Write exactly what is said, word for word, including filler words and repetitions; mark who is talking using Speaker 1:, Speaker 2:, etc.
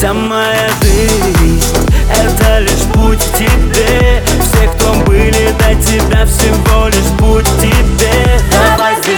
Speaker 1: Вся моя жизнь — это лишь путь к тебе. Все, кто были до тебя, всего лишь путь к тебе. Давай сделаем